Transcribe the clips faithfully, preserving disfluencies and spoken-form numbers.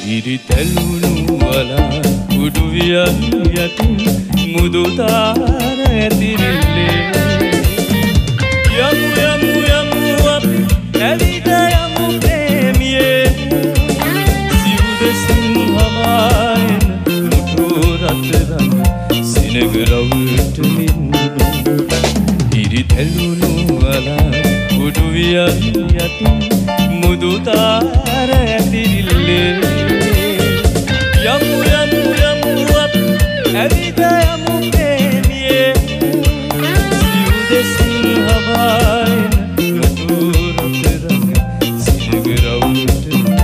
ඉරි තැළුණු වලා උඩු වියන් යටින් මුදු තාර ඇතිරිල්ලේ යමු යමු යමු අපි ඇවිද යමු ප්‍රේමියේ සිවුදසින් හමායන මුටු රත්තරන් සිනග රවුට මින්නු ඉරි තැළුණු වලා උඩු වියන් යටින් මුදු තාර ඇතිරිල්ලේ යමු යමු යමු අපි ඇවිද යමු ප්‍රේමියේ සිවුදසින් හමායන මුටු රත්තරන් සිනග රවුට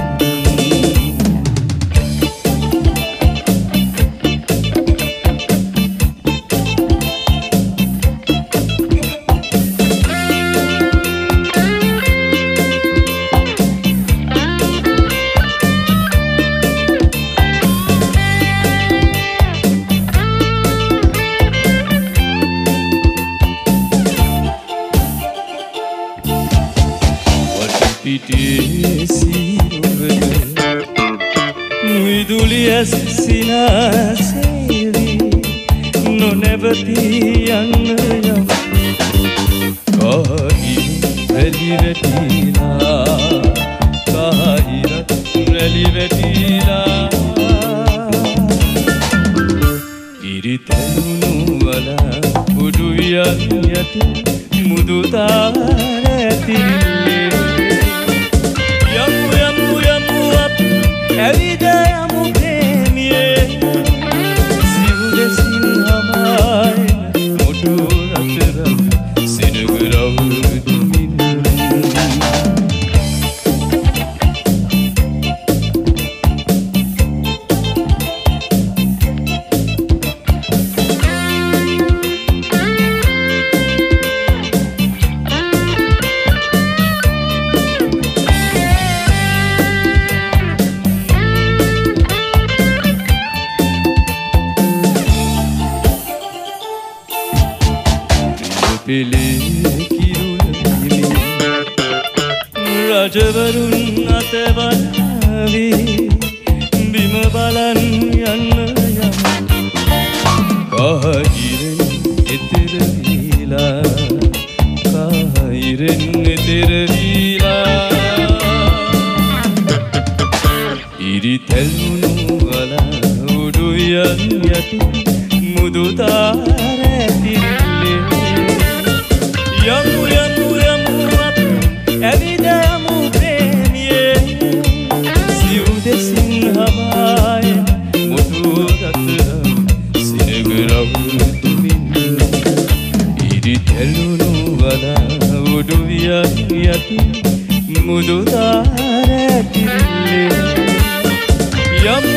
පිටියේ සිරුරට විදුලිය සිනාසෙවි නොනැවති යන්න යම් කායි රැලි වැටිලා කායිරත් රැලි වැටිලා ඉරි තැළුණු වලා උඩු වියන් යටින් මුදු තාර ඇතිරිල්ලේ ඇවිද යමු ප්‍රේමියේ සිවුදසින් හමායන මුටු රත්තරන් සිනග රවුට මින්නු පිලේ කිරුළ හිමි රජවරුන් අතවලාවි බිම බලන් යන්න යම කාහිරෙන් එතෙර වීලා කාහිරෙන් එතෙර වීලා ඉරි තැළුණු වලා උඩු යන් යටින් මුදු තාර ඇතිරිල්ලේ යමු යමු යමු අපි ඇවිද යමු ප්‍රේමියේ සිවුදසින් හමායන මුටු රත්තරන් සිනග රවුට මින්නු ඉරි තැළුණු වලා උඩු වියන් යටින් මුදු තාර ඇතිරිල්ලේ යමු